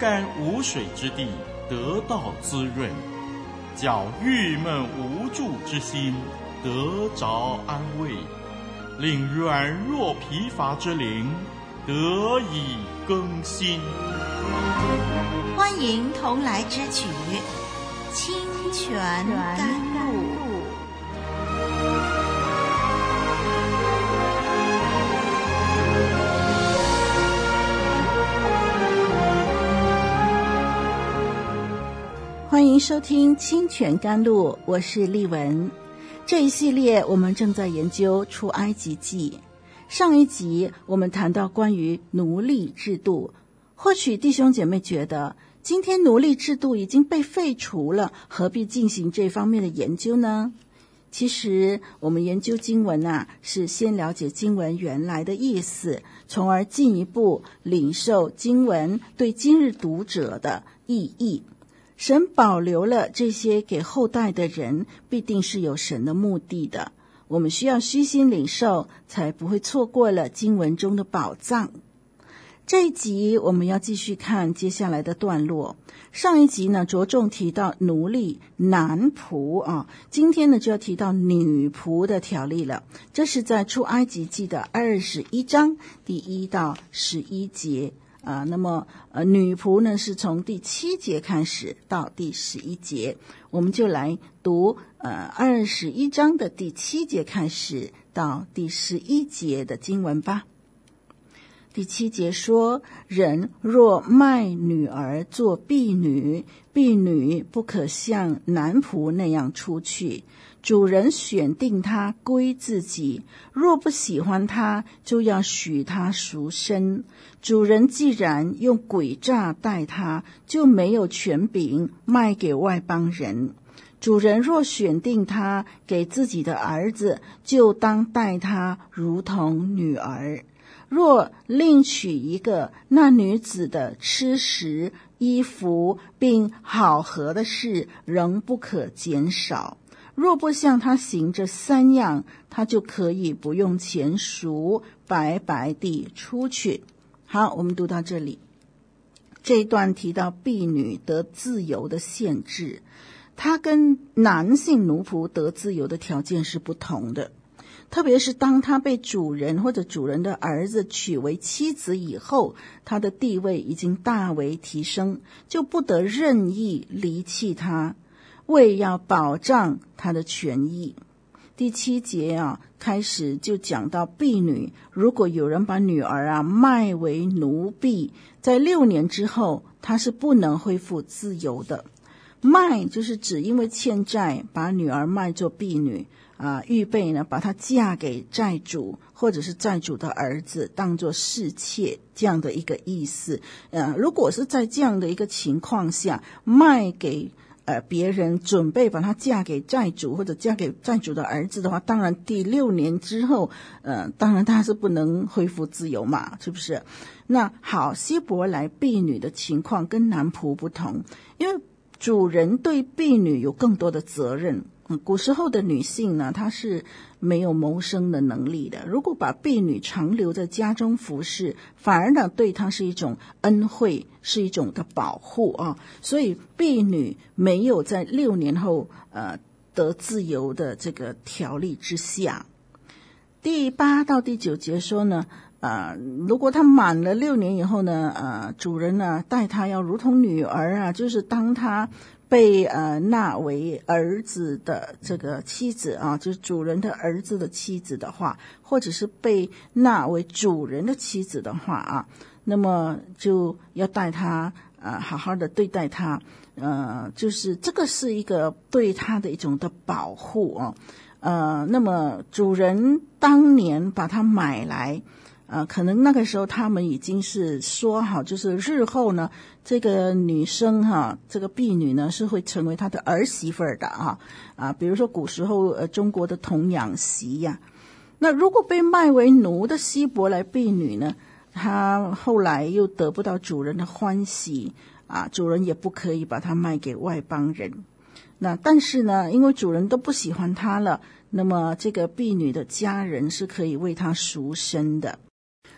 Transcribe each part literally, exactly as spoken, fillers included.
干无水之地得到滋润，叫郁闷无助之心得着安慰，令软弱疲乏之灵得以更新。 欢迎同来之曲《清泉甘露》。 欢迎收听清泉甘露，我是丽文。这一系列我们正在研究出埃及记。上一集我们谈到关于奴隶制度，或许弟兄姐妹觉得今天奴隶制度已经被废除了，何必进行这方面的研究呢？其实我们研究经文啊，是先了解经文原来的意思，从而进一步领受经文对今日读者的意义。神保留了这些给后代的人，必定是有神的目的的。我们需要虚心领受，才不会错过了经文中的宝藏。这一集我们要继续看接下来的段落。上一集呢，着重提到奴隶、男仆啊，今天呢就要提到女仆的条例了。这是在出埃及记的二十一章第一到十一节。啊，那么呃，女仆呢是从第七节开始到第十一节，我们就来读呃二十一章的第七节开始到第十一节的经文吧。第七节说：人若卖女儿做婢女，婢女不可像男仆那样出去。主人选定他归自己，若不喜欢他，就要许他赎身。主人既然用诡诈待他，就没有权柄卖给外邦人。主人若选定他给自己的儿子，就当待他如同女儿。若另娶一个，那女子的吃食、衣服并好合的事仍不可减少。若不向他行这三样，他就可以不用钱赎，白白地出去。好，我们读到这里。这一段提到婢女得自由的限制，它跟男性奴仆得自由的条件是不同的。特别是当他被主人或者主人的儿子娶为妻子以后，他的地位已经大为提升，就不得任意离弃他，为要保障他的权益。第七节啊，开始就讲到婢女，如果有人把女儿啊卖为奴婢，在六年之后，他是不能恢复自由的。卖就是指因为欠债把女儿卖做婢女啊，预备呢把她嫁给债主或者是债主的儿子当作侍妾，这样的一个意思。呃，如果是在这样的一个情况下卖给呃别人，准备把她嫁给债主或者嫁给债主的儿子的话，当然第六年之后，呃，当然她是不能恢复自由嘛，是不是？那好，希伯来婢女的情况跟男仆不同，因为主人对婢女有更多的责任。嗯，古时候的女性呢，她是没有谋生的能力的。如果把婢女长留在家中服侍，反而呢对她是一种恩惠，是一种的保护啊。所以婢女没有在六年后呃得自由的这个条例之下。第八到第九节说呢，呃，如果她满了六年以后呢，呃，主人呢待她要如同女儿啊，就是当她被呃纳为儿子的这个妻子啊，就是主人的儿子的妻子的话，或者是被纳为主人的妻子的话啊，那么就要带她呃好好的对待她，呃，就是这个是一个对她的一种的保护啊。呃，那么主人当年把她买来，呃，可能那个时候他们已经是说好，就是日后呢，这个女生哈，这个婢女呢是会成为他的儿媳妇儿的啊啊，比如说古时候呃中国的童养媳呀。那如果被卖为奴的希伯来婢女呢，她后来又得不到主人的欢喜啊，主人也不可以把她卖给外邦人。那但是呢，因为主人都不喜欢她了，那么这个婢女的家人是可以为她赎身的。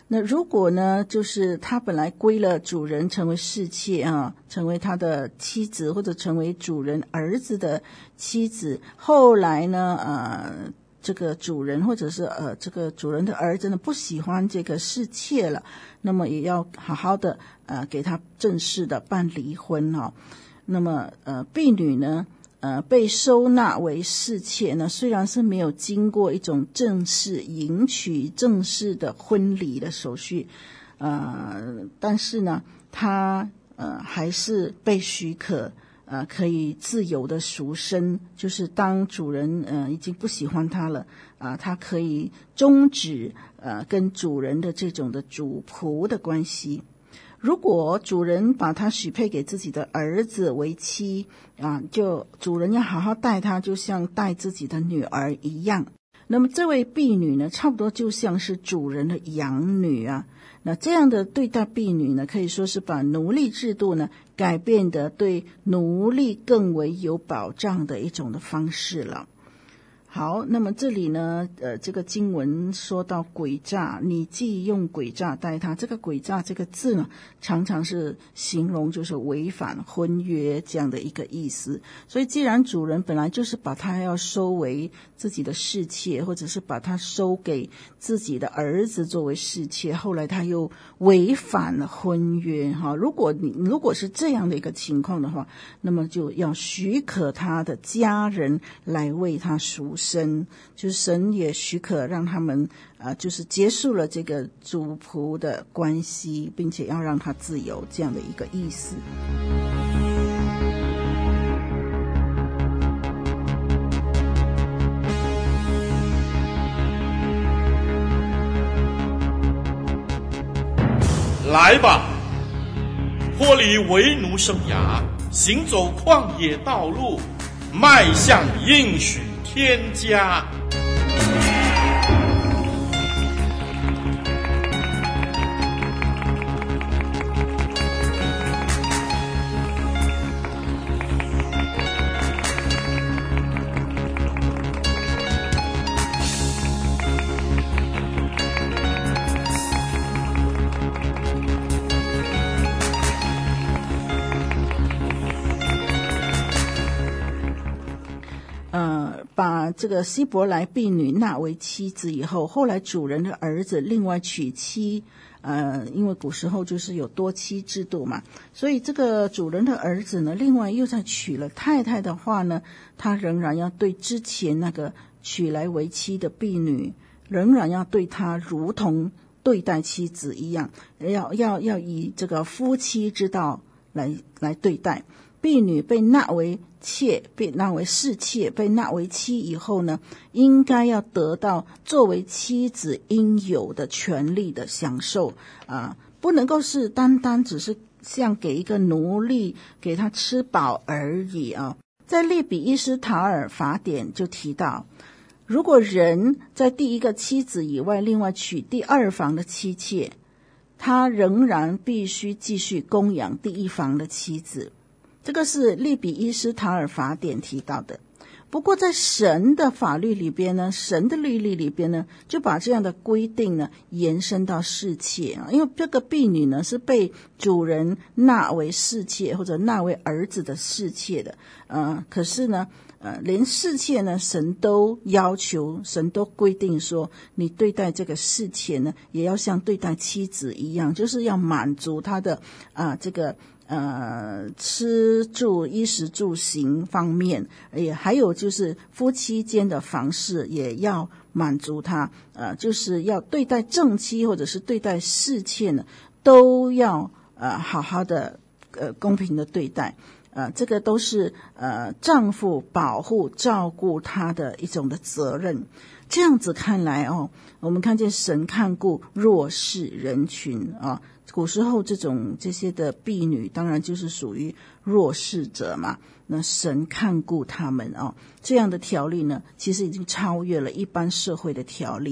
那如果呢，就是他本来归了主人成为侍妾啊，成为他的妻子，或者成为主人儿子的妻子，后来呢，呃，这个主人或者是呃这个主人的儿子呢不喜欢这个侍妾了，那么也要好好的呃给他正式的办离婚哈、哦。那么呃婢女呢，呃，被收纳为侍妾呢，虽然是没有经过一种正式迎娶、正式的婚礼的手续，呃，但是呢，她呃还是被许可，呃，可以自由的赎身，就是当主人呃已经不喜欢她了，啊、呃，她可以终止呃跟主人的这种的主仆的关系。如果主人把他许配给自己的儿子为妻啊，就主人要好好待他，就像待自己的女儿一样。那么这位婢女呢，差不多就像是主人的养女啊。那这样的对待婢女呢，可以说是把奴隶制度呢改变得对奴隶更为有保障的一种的方式了。好，那么这里呢，呃，这个经文说到诡诈，你既用诡诈待他，这个诡诈这个字呢，常常是形容就是违反婚约这样的一个意思。所以既然主人本来就是把他要收为自己的侍妾，或者是把他收给自己的儿子作为侍妾，后来他又违反了婚约哈。如果你如果是这样的一个情况的话，那么就要许可他的家人来为他赎神，就是神也许可让他们呃，就是结束了这个主仆的关系，并且要让他自由，这样的一个意思。 来吧，脱离为奴生涯，行走旷野道路，迈向应许天家。 把这个希伯来婢女纳为妻子以后，后来主人的儿子另外娶妻，呃，因为古时候就是有多妻制度嘛，所以这个主人的儿子呢，另外又再娶了太太的话呢，他仍然要对之前那个娶来为妻的婢女，仍然要对他如同对待妻子一样，要要要以这个夫妻之道来来对待。婢女被纳为妾，被纳为侍妾，被纳为妻以后呢，应该要得到作为妻子应有的权利的享受啊，不能够是单单只是像给一个奴隶给他吃饱而已啊。在利比伊斯塔尔法典就提到，如果人在第一个妻子以外另外娶第二房的妻妾，他仍然必须继续供养第一房的妻子。这个是利比伊斯塔尔法典提到的。不过在神的法律里边呢，神的律例里边呢，就把这样的规定呢延伸到侍妾啊，因为这个婢女呢是被主人纳为侍妾或者纳为儿子的侍妾的，呃，可是呢，呃，连侍妾呢，神都要求，神都规定说，你对待这个侍妾呢，也要像对待妻子一样，就是要满足她的啊、呃、这个。呃，吃住衣食住行方面，也还有就是夫妻间的房事也要满足他，呃，就是要对待正妻或者是对待侍妾呢，都要呃好好的呃公平的对待，呃，这个都是呃丈夫保护照顾他的一种的责任。这样子看来哦，我们看见神看顾弱势人群啊。古时候这种这些的婢女当然就是属于弱势者嘛，那神看顾他们哦，这样的条例呢，其实已经超越了一般社会的条例了。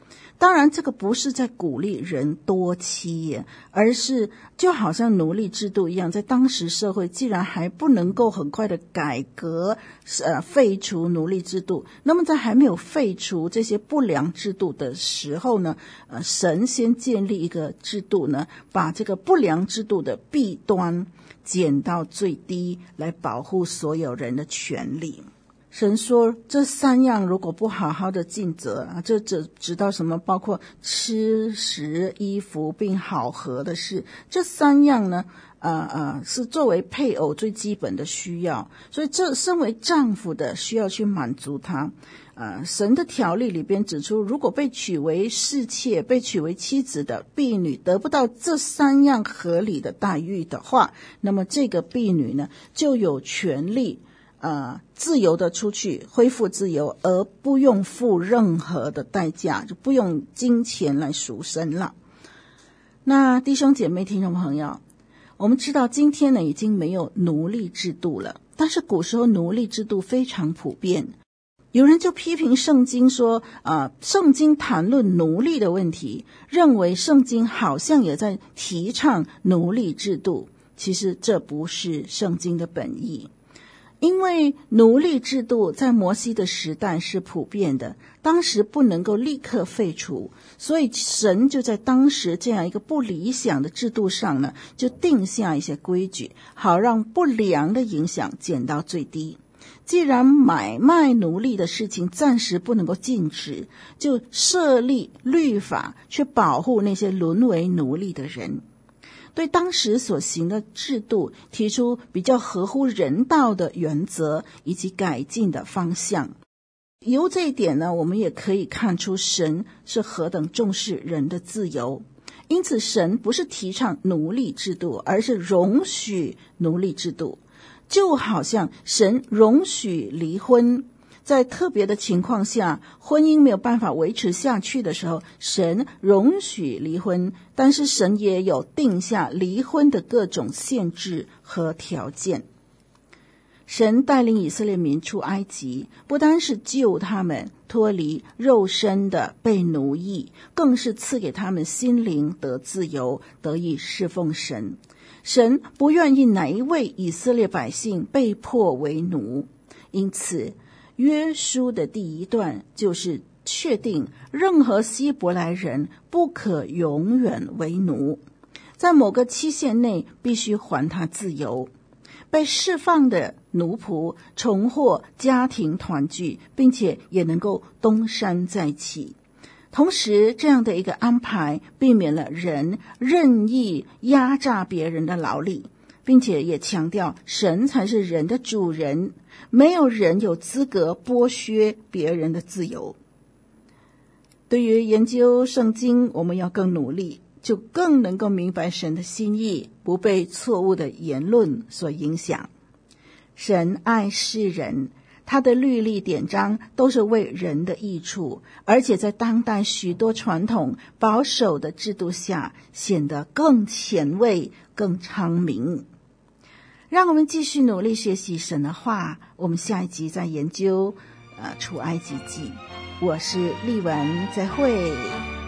当然这个不是在鼓励人多妻耶，而是就好像奴隶制度一样，在当时社会既然还不能够很快的改革呃废除奴隶制度，那么在还没有废除这些不良制度的时候呢，呃神先建立一个制度呢，把这个不良制度的弊端减到最低，来保护所有人的权利。神说这三样如果不好好的尽责啊，这只知道什么，包括吃食衣服并好合的事，这三样呢呃呃是作为配偶最基本的需要，所以这身为丈夫的需要去满足他。呃神的条例里边指出，如果被娶为侍妾被娶为妻子的婢女得不到这三样合理的待遇的话，那么这个婢女呢就有权利呃，自由的出去恢复自由，而不用付任何的代价，就不用金钱来赎身了。那弟兄姐妹听众朋友，我们知道今天呢已经没有奴隶制度了，但是古时候奴隶制度非常普遍。有人就批评圣经说呃，圣经谈论奴隶的问题，认为圣经好像也在提倡奴隶制度，其实这不是圣经的本意。因为奴隶制度在摩西的时代是普遍的，当时不能够立刻废除，所以神就在当时这样一个不理想的制度上呢，就定下一些规矩，好让不良的影响减到最低。既然买卖奴隶的事情暂时不能够禁止，就设立律法去保护那些沦为奴隶的人。对当时所行的制度提出比较合乎人道的原则以及改进的方向。由这一点呢，我们也可以看出神是何等重视人的自由。因此神不是提倡奴隶制度，而是容许奴隶制度。就好像神容许离婚，在特别的情况下，婚姻没有办法维持下去的时候，神容许离婚，但是神也有定下离婚的各种限制和条件。神带领以色列民出埃及，不单是救他们脱离肉身的被奴役，更是赐给他们心灵得自由，得以侍奉神。神不愿意哪一位以色列百姓被迫为奴，因此约书的第一段就是确定任何希伯来人不可永远为奴，在某个期限内必须还他自由。被释放的奴仆重获家庭团聚，并且也能够东山再起。同时这样的一个安排避免了人任意压榨别人的劳力，并且也强调神才是人的主人，没有人有资格剥削别人的自由。对于研究圣经，我们要更努力，就更能够明白神的心意，不被错误的言论所影响。神爱世人，他的律例典章都是为人的益处，而且在当代许多传统保守的制度下显得更前卫更昌明。让我们继续努力学习神的话，我们下一集再研究呃出埃及记。我是丽文，再会。